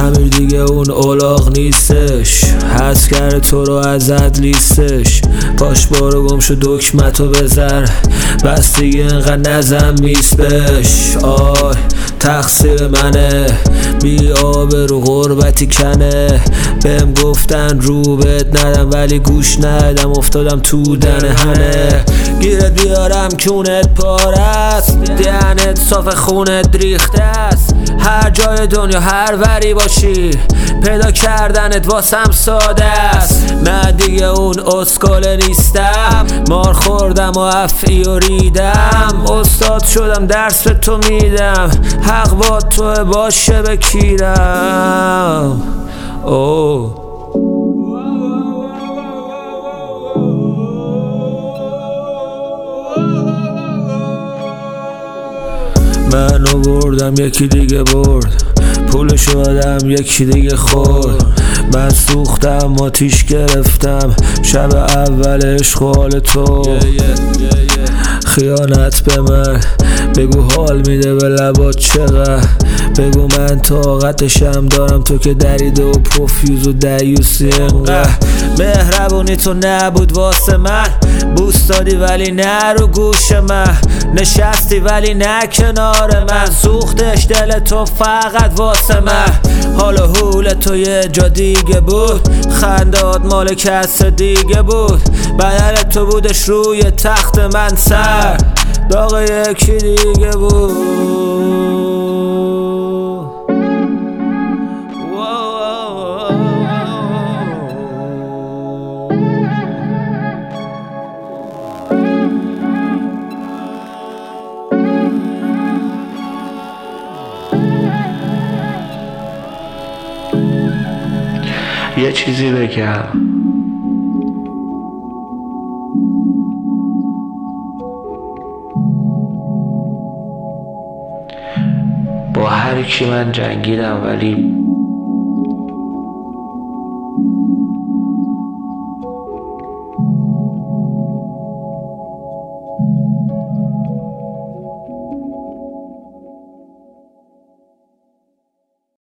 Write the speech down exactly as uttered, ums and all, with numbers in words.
امیر دیگه اون اولاغ نیستش، حس کرده تو رو ازت لیستش. پاش بارو گم شو دکمتو بذر، بس دیگه اینقدر نزن میسبش. آی تقصیر منه، بی آبرو غربتی کنه. بهم گفتن رو بهت ندم ولی گوش ندم، افتادم تو دنه هنه. گیرت بیارم کونت پارست، دهنت صاف خونت ریخته است. هر جای دنیا هر وری باشی پیدا کردنت واسم ساده است. نه دیگه اون اسکل نیستم، مار خوردم و افعی و ریدم. استاد شدم درس به تو میدم، حق با تو باشه بکیرم. اوه منو بردم یکی دیگه برد، پولشو دادم یکی دیگه خورد. من سوختم آتیش گرفتم شب اول عشق و حال تو. خیانت به من بگو حال میده به لبات چقدر، بگو من طاقتشم دارم تو که دریده و پوفیوز و دیوسی. انقدر مهربونی تو نبود واسه من، بوس دادی ولی نه رو گوش من، نشستی ولی نه کنار من. سوختش دل تو فقط واسه من، حال و حول تو یه جا دیگه بود، خندات مال کس دیگه بود. بدل تو بودش روی تخت من سر، داغ یکی دیگه بود. یه چیزی بگم، با هر کی من جنگیدم ولی